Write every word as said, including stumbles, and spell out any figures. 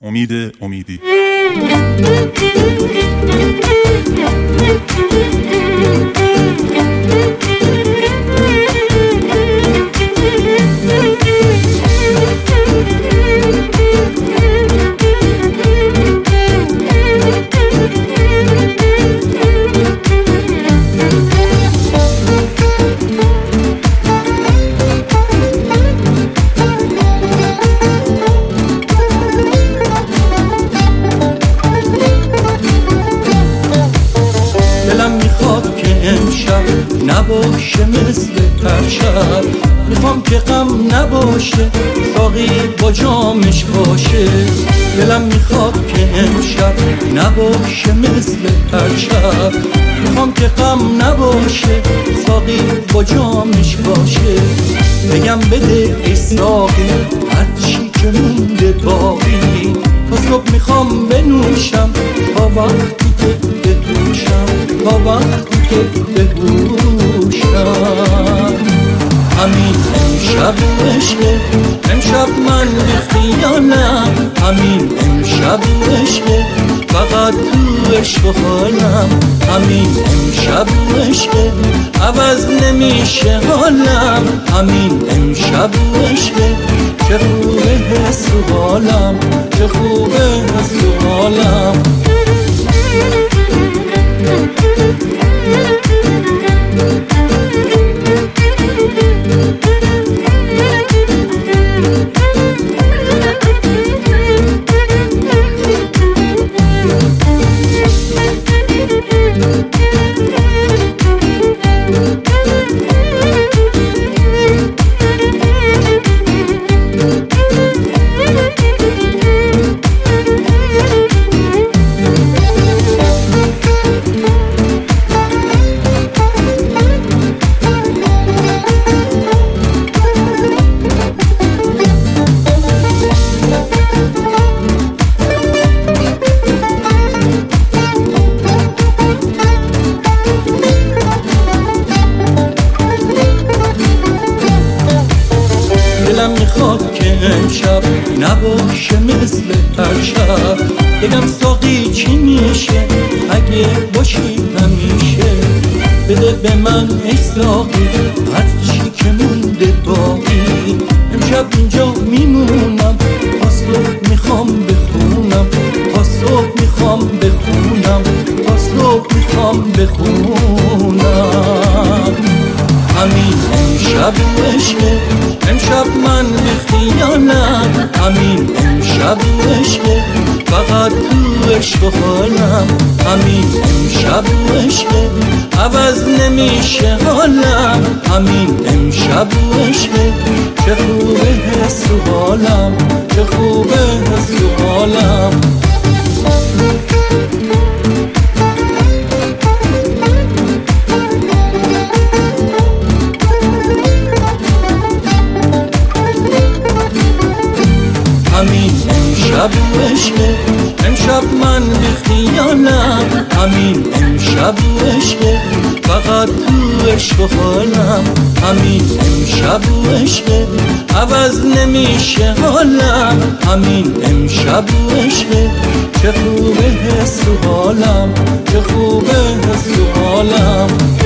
امید امیدی. نباشه مثل پرشب، میخوام که غم نباشه، ساقی با جامش باشه. دلم میخواد که امشب نباشه مثل پرشب، میخوام که غم نباشه، ساقی با جامش باشه. بگم بده ای ساقی هرچی که مونده باقی، تا صبح میخوام بنوشم تا وقتی که بهوشم، تا وقتی که بهوشم. همین امشب عشقه، امشب من بی خیالم، همین امشب عشقه، فقط تو عشق و حالم. همین امشب عشقه، عوض نمیشه حالم. همین امشب عشقه، چه خوبه حس و حالم، چه خوبه حس و حالم. دلم میخواد که امشب نباشه مثل پرشب، بگم ساقی چی میشه اگه باشی همیشه. بده به من ای ساقی هرچی که مونده باقی، امشب اینجا میمونم تا صبح میخوام بخونم، تا صبح میخوام بخونم، تا صبح میخوام بخونم. همین امشب عشقه، امشب من بی خیالم. همین امشب عشقه، فقط تو عشق و حالم. همین امشب عشقه، عوض نمیشه حالم. همین امشب عشقه، چه خوبه حس و حالم، چه خوبه حس و حالم. همین امشب عشقه، امشب من بی خیالم. همین امشب عشقه، فقط تو عشق و حالم. همین امشب عشقه، عوض نمیشه حالم. همین امشب عشقه، چه خوبه حس و حالم، چه خوبه حس و حالم.